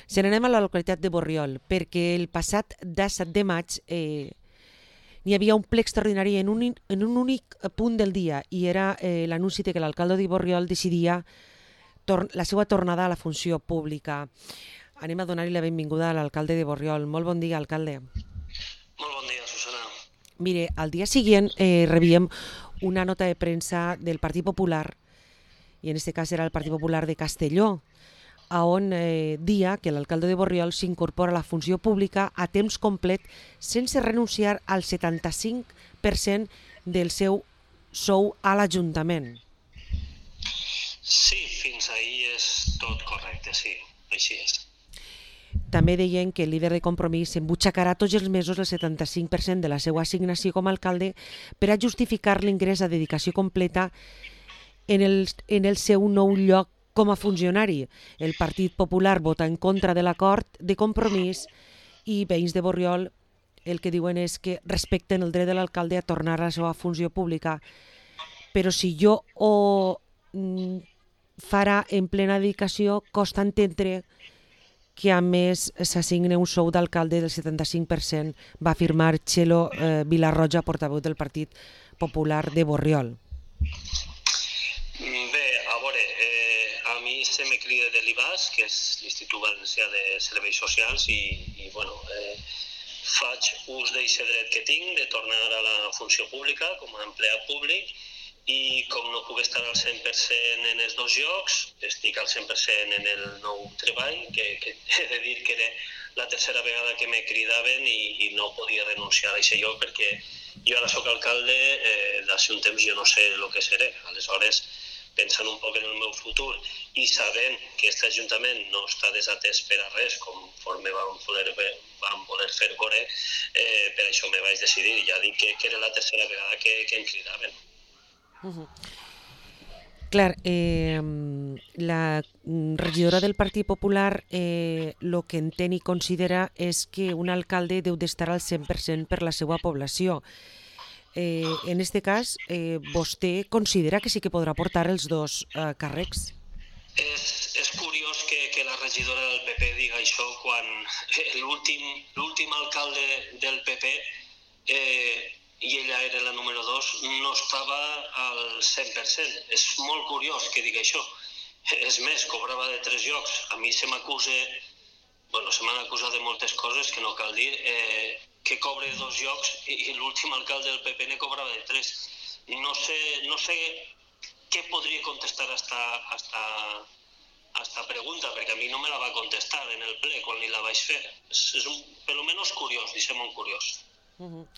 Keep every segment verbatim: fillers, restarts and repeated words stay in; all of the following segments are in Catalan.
Se n'anem a la localitat de Borriol, perquè el passat disset de maig eh, hi havia un ple extraordinari en un, en un únic punt del dia i era eh, l'anunci de que l'alcalde de Borriol decidia tor la seva tornada a la funció pública. Anem a donar-li la benvinguda a l'alcalde de Borriol. Molt bon dia, alcalde. Molt bon dia, Susana. Mire, al dia siguiente eh, rebíem una nota de premsa del Partit Popular, i en aquest cas era el Partit Popular de Castelló, a on eh, dia que l'alcalde de Borriol s'incorpora a la funció pública a temps complet sense renunciar al setanta-cinc per cent del seu sou a l'Ajuntament. Sí, fins ahir és tot correcte, sí, així és. També deien que el líder de Compromís s'embutxacarà tots els mesos el setanta-cinc per cent de la seva assignació com a alcalde per a justificar l'ingrés a dedicació completa en el, en el seu nou lloc com a funcionari. El Partit Popular vota en contra de l'acord de Compromís i veïns de Borriol el que diuen és que respecten el dret de l'alcalde a tornar a la seva funció pública. Però si jo ho mm, farà en plena dedicació, costa entendre que a més s'assigna un sou d'alcalde del setanta-cinc per cent, va afirmar Txelo eh, Vilarroja, portaveu del Partit Popular de Borriol. Bé, a veure, eh, a mi se me crida de l'I B A S, que és l'Institut Valencià de Serveis Socials, i, i bueno, eh, faig ús d'aquest dret que tinc de tornar a la funció pública com a empleat públic, i com no puc estar al cent per cent en els dos llocs, estic al cent per cent en el nou treball, que, que he de dir que era la tercera vegada que me cridaven i, i no podia renunciar a aquest lloc perquè jo ara soc alcalde, eh, d'ací un temps jo no sé el que seré. Aleshores, pensant un poc en el meu futur i sabent que aquest ajuntament no està desatès per a res, conforme vam voler, vam voler fer veure, eh, per això me vaig decidir. Ja dic que, que era la tercera vegada que, que em cridaven. Uh -huh. Clar, eh, la regidora del Partit Popular eh, lo que entén i considera és que un alcalde deu d'estar al cent per cent per la seva població. Eh, en aquest cas, eh, vostè considera que sí que podrà portar els dos eh, càrrecs? És, és curiós que, que la regidora del P P diga això quan l'últim alcalde del P P eh, i ella era la número dos, no estava al cent per cent. És molt curiós que digui això. És més, cobrava de tres llocs. A mi se m'acusa, bueno, se m'han acusat de moltes coses que no cal dir, eh, que cobre dos llocs i, i l'últim alcalde del P P ne cobrava de tres. No sé, no sé què podria contestar a esta, a esta pregunta, perquè a mi no me la va contestar en el ple quan li la vaig fer. És, és un, per almenys curiós, deixem un curiós. Uh -huh.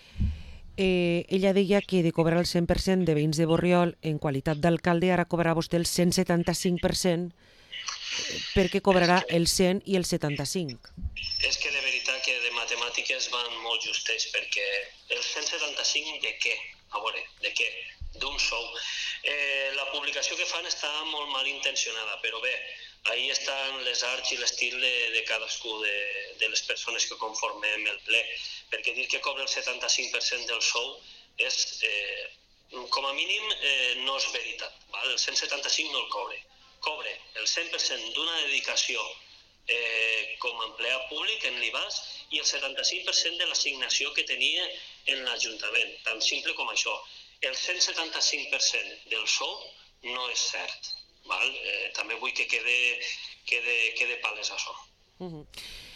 Eh, ella deia que de cobrar el cent per cent de veïns de Borriol en qualitat d'alcalde, ara cobrarà vostè el cent setanta-cinc per cent perquè cobrarà el cent i el setanta-cinc. És que de veritat que de matemàtiques van molt justes, perquè el cent setanta-cinc de què? A veure, de què? D'un sou. Eh, la publicació que fan està molt mal intencionada, però bé, ahí estan les arts i l'estil de, de cadascú de, de les persones que conformem el ple, perquè dir que cobra el setanta-cinc per cent del sou és, eh, com a mínim, eh, no és veritat. Val? El cent setanta-cinc no el cobre. Cobre el cent per cent d'una dedicació eh, com a empleat públic en l'I B A S i el setanta-cinc per cent de l'assignació que tenia en l'Ajuntament. Tan simple com això. El cent setanta-cinc per cent del sou no és cert. Val? Eh, també vull que quede, quede, quede palès això. Uh -huh.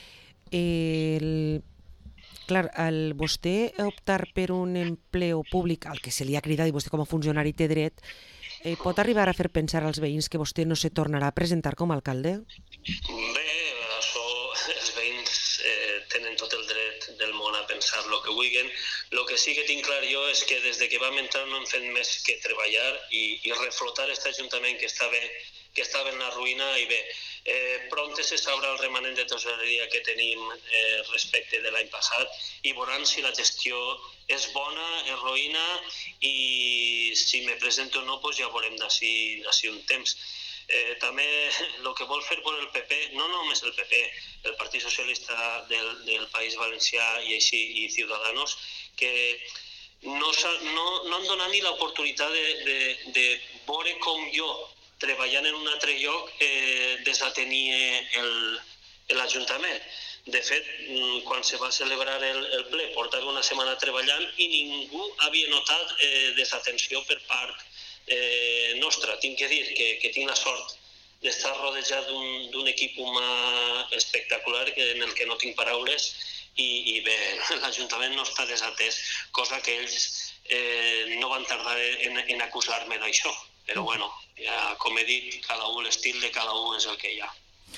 el... Clar, el vostè optar per un empleo públic al que se li ha cridat i vostè com a funcionari té dret, eh, pot arribar a fer pensar als veïns que vostè no se tornarà a presentar com a alcalde? Bé, això els veïns eh, tenen tot el dret del món a pensar el que vulguin. El que sí que tinc clar jo és que des de que vam entrar no hem fet més que treballar i, i reflotar aquest ajuntament que estava, que estava en la ruïna i bé, eh, prompte se sabrà el remanent de tesoreria que tenim eh, respecte de l'any passat i veuran si la gestió és bona, és roïna i si me presento o no, doncs ja veurem d'ací un temps. Eh, també el que vol fer per el P P, no només el P P, el Partit Socialista del, del País Valencià i així i Ciudadanos, que no, no, no han donat ni l'oportunitat de, de, de veure com jo, treballant en un altre lloc, eh, desatenia el, l'Ajuntament. De fet, quan se va celebrar el, el ple, portava una setmana treballant i ningú havia notat eh, desatenció per part eh, nostra. Tinc que dir que, que tinc la sort d'estar rodejat d'un equip humà espectacular en el que no tinc paraules i, i bé, l'Ajuntament no està desatès, cosa que ells eh, no van tardar en, en acusar-me d'això. Però bueno, ja, com he dit, cada un, l'estil de cada un és el que hi ha.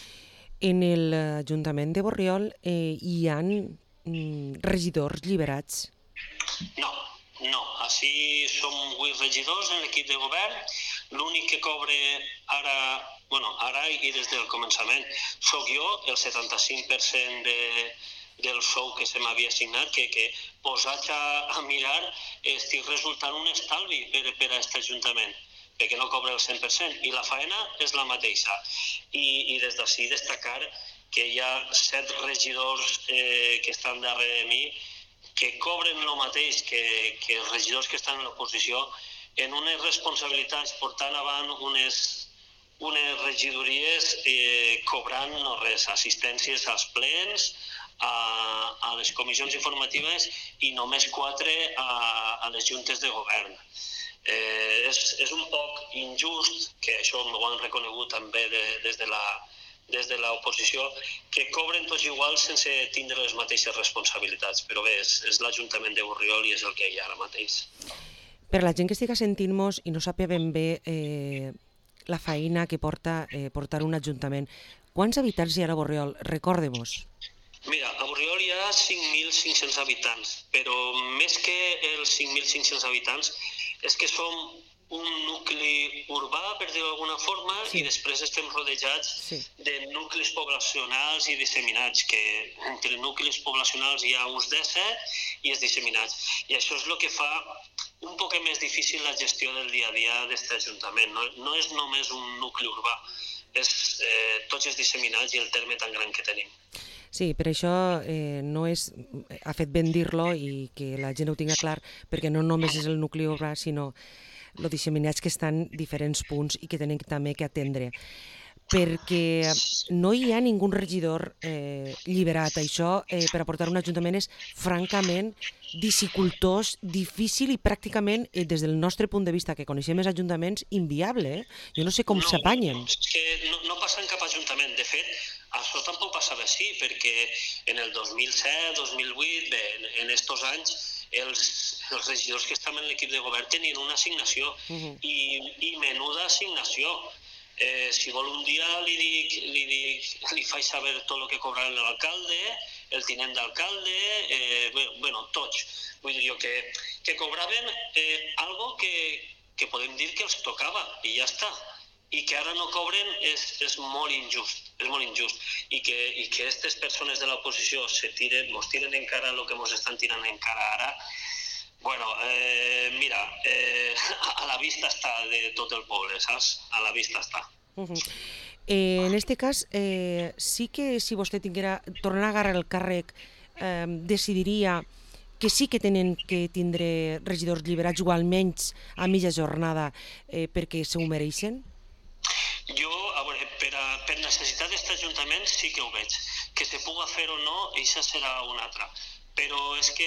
En l'Ajuntament de Borriol eh, hi ha mm, regidors lliberats? No, no. Així som vuit regidors en l'equip de govern. L'únic que cobre ara, bueno, ara i des del començament, sóc jo, el setanta-cinc per cent de, del sou que se m'havia assignat, que, que posats a, a mirar estic resultant un estalvi per, per a aquest Ajuntament, perquè no cobra el cent per cent, i la faena és la mateixa. I, i des d'ací destacar que hi ha set regidors eh, que estan darrere de mi que cobren el mateix que, que els regidors que estan en l'oposició en unes responsabilitats portant avant unes, unes regidories eh, cobrant no res, assistències als plens, a, a les comissions informatives i només quatre a, a les juntes de govern. Eh, és, és un poc injust, que això m'ho han reconegut també de, des de la des de l'oposició, que cobren tots igual sense tindre les mateixes responsabilitats. Però bé, és, és l'Ajuntament de Borriol i és el que hi ha ara mateix. Per la gent que estiga sentint-nos i no sàpiga ben bé eh, la feina que porta eh, portar un ajuntament, quants habitants hi ha a Borriol? Recorde-mos. Mira, a Borriol hi ha cinc mil cinc-cents habitants, però més que els cinc mil cinc-cents habitants és que som un nucli urbà, per dir-ho d'alguna forma, sí. I després estem rodejats sí. de nuclis poblacionals i disseminats, que entre nuclis poblacionals hi ha uns disset i els disseminats. I això és el que fa un poc més difícil la gestió del dia a dia d'aquest Ajuntament. No, no és només un nucli urbà, és eh, tots els disseminats i el terme tan gran que tenim. Sí, per això eh, no és, ha fet ben dir-lo i que la gent ho tingui clar, perquè no només és el nucli urbà, sinó els disseminats que estan en diferents punts i que tenen també que atendre. Perquè no hi ha ningú regidor eh, lliberat. Això, eh, per aportar un ajuntament, és francament dificultós, difícil i pràcticament, eh, des del nostre punt de vista, que coneixem els ajuntaments, inviable. Eh? Jo no sé com no, s'apanyen. És que no, no passa en cap ajuntament. De fet, això tampoc passava així, perquè en el dos mil set, dos mil vuit, bé, en estos anys, els, els regidors que estaven en l'equip de govern tenien una assignació uh-huh. i, i menuda assignació. Eh, si vol un dia li, dic, li, dic, li faig saber tot el que cobraran l'alcalde, el tinent d'alcalde, eh, bueno, tots. Vull dir jo que, que cobraven eh, algo que, que podem dir que els tocava i ja està. I que ara no cobren és, és molt injust, és molt injust. I que, i que aquestes persones de l'oposició se tiren, mos tiren encara el que mos estan tirant encara ara, bueno, eh, mira, eh, a la vista està de tot el poble, saps? A la vista està. Uh-huh. eh, en este cas, eh, sí que si vostè tinguera, tornar a agarrar el càrrec, eh, decidiria que sí que tenen que tindre regidors lliberats o almenys a mitja jornada eh, perquè se ho mereixen? Jo, a veure, per, a, per necessitat d'aquest Ajuntament sí que ho veig. Que se puga fer o no, això serà una altra. Però és que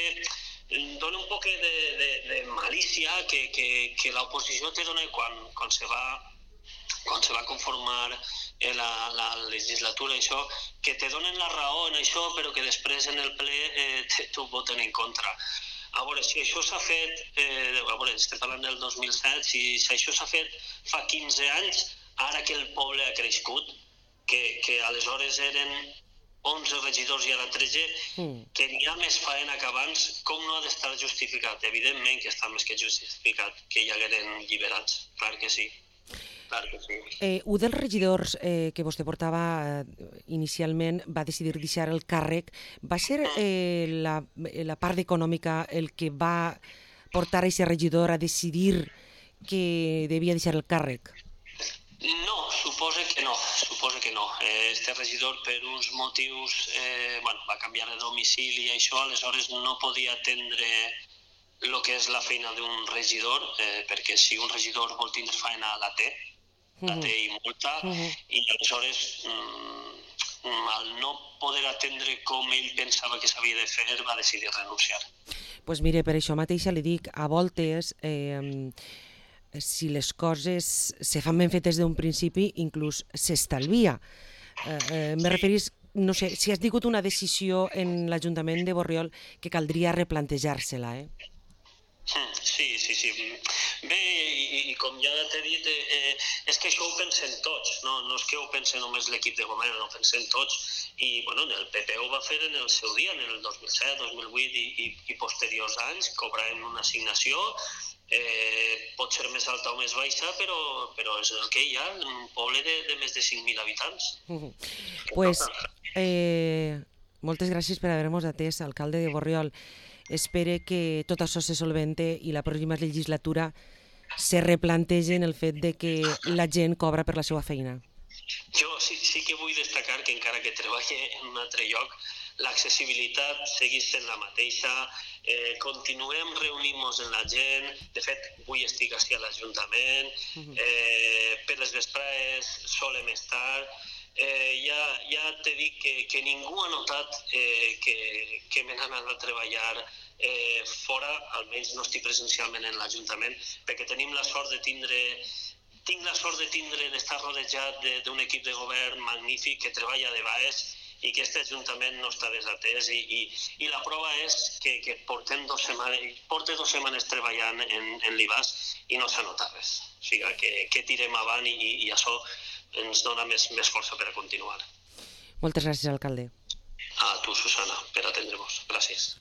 dona un poc de, de, de malícia que, que, que l'oposició te dona quan, quan, se va, quan se va conformar la, la legislatura, això, que te donen la raó en això, però que després en el ple eh, t'ho voten en contra. A veure, si això s'ha fet, eh, a veure, estem parlant del dos mil set, si, si això s'ha fet fa quinze anys, ara que el poble ha crescut, que, que aleshores eren onze regidors i ara tretze, mm. que n'hi ha més faena que abans, com no ha d'estar justificat? Evidentment que està més que justificat que hi hagueren lliberats, clar que sí. Clar que sí. Eh, un dels regidors eh, que vostè portava eh, inicialment va decidir deixar el càrrec. Va ser eh, la, la part econòmica el que va portar a aquest regidor a decidir que devia deixar el càrrec? No, suposa que no, suposa que no. Este regidor per uns motius eh, bueno, va canviar de domicili i això, aleshores no podia atendre el que és la feina d'un regidor, eh, perquè si un regidor vol tindre feina la té, la té i molta, uh-huh. i aleshores mm, al no poder atendre com ell pensava que s'havia de fer, va decidir renunciar. Pues mire, per això mateixa li dic, a voltes, eh, si les coses se fan ben fetes d'un principi, inclús s'estalvia. Eh, eh, me referís, no sé, si has tingut una decisió en l'Ajuntament de Borriol que caldria replantejar-se-la, eh? Sí, sí, sí. Bé, i, i com ja t'he dit, eh, és que això ho pensen tots, no, no és que ho pense només l'equip de govern, no ho pensen tots, i bueno, el P P ho va fer en el seu dia, en el dos mil set, dos mil vuit i, i, i posteriors anys, cobraven una assignació, eh, pot ser més alta o més baixa, però, però és el que hi ha, un poble de, de més de cinc mil habitants. Uh -huh. Pues, eh, moltes gràcies per haver-nos atès, alcalde de Borriol. Espere que tot això se solvente i la pròxima legislatura se replantegen el fet de que la gent cobra per la seva feina. Jo sí, sí que vull destacar que encara que treballi en un altre lloc, l'accessibilitat segueix sent la mateixa, eh, continuem reunint-nos amb la gent, de fet, avui estic així a l'Ajuntament, eh, per les vesprades solem estar, eh, ja, ja t'he dit que, que ningú ha notat eh, que, que me n'han anat a treballar eh, fora, almenys no estic presencialment en l'Ajuntament, perquè tenim la sort de tindre tinc la sort de tindre d'estar rodejat d'un equip de govern magnífic que treballa de baix i que aquest Ajuntament no està desatès i, i, i la prova és que, que portem dos setmanes, porta dues setmanes treballant en, en l'I B A S i no s'ha notat res. O sigui que, que tirem avant i, i això ens dona més, més força per a continuar. Moltes gràcies, alcalde. A tu, Susana, per atendre-nos. Gràcies.